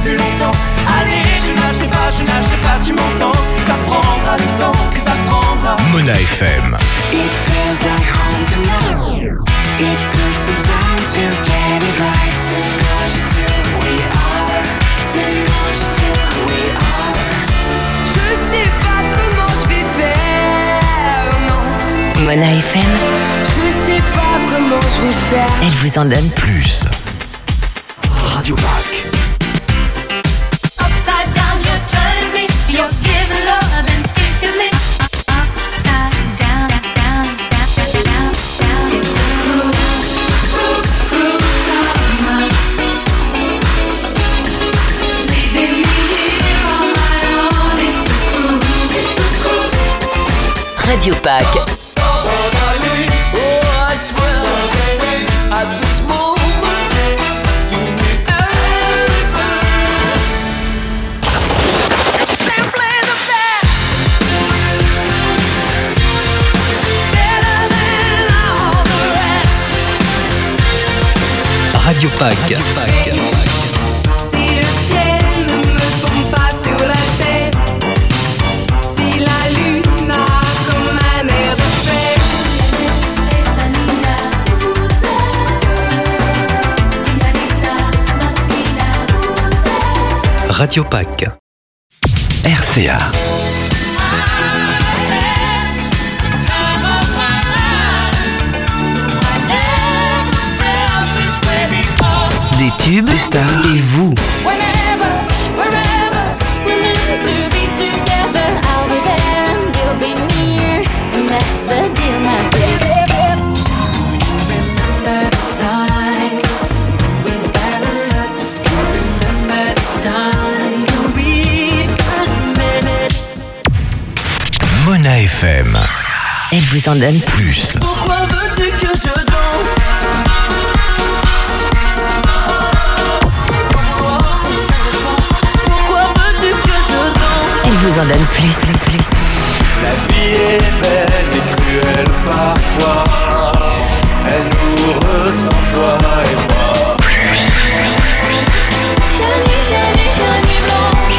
plus longtemps. Allez, je lâcherai pas, tu m'entends. Ça prendra le temps que ça prendra. Mona FM. It feels like home tonight. It took some time to get it right. To know just who we are. To know just who we are. Je sais pas comment je vais faire, non. Mona FM. Je sais pas comment je vais faire. Elle vous en donne Plus. Radio Pack. Upside down, you turn me. You're giving love instinctively. Upside down, down, down, down, down. It's a cruel summer. Leaving me here on my own. It's a cruel. Radio Pack. Radio Pack. Si le ciel ne me tombe pas sur la tête, si la lune a comme un air de fête. Radio Pack. RCA. Des tubes, des stars et vous. Whenever, wherever, we're meant to be together. I'll be there and you'll be near. And that's the deal, my baby. Remember the time we fell in love. Remember the time we first met. Mona FM. Elle vous en donne Plus. Pourquoi veux-tu que je danse? Pourquoi veux-tu que je danse? Elle vous en donne plus. La vie est belle et cruelle parfois. Elle nous ressemble, toi et moi. Viens nuit blanche.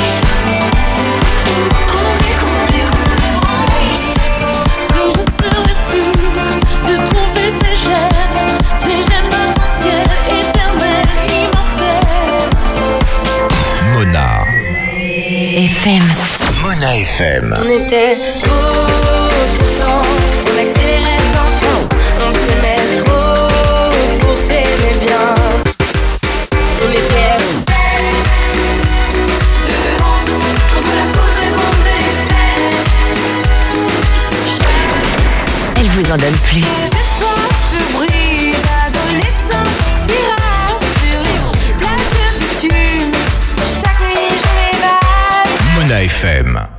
Je serai sûre de trouver ces gemmes arc-en-ciel, éternelles, immortelles. Mona. FM. Mona FM. On était beaux pourtant, on accélérait sans fin. On s'aimait trop pour s'aimer bien. On était devant nous, comme la foudre et mon effet. Elle vous en donne plus. Les espoirs se brisent, adolescents, pirates sur les plages de bitume. Chaque nuit je m'évade. Mona FM.